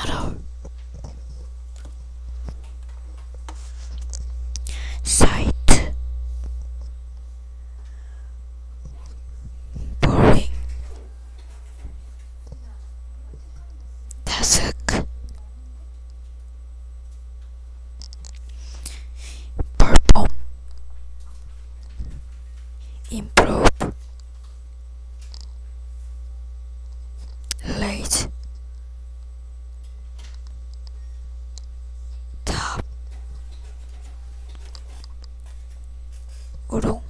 shadow, sight, boring, task, perform, improve, late, top, urung.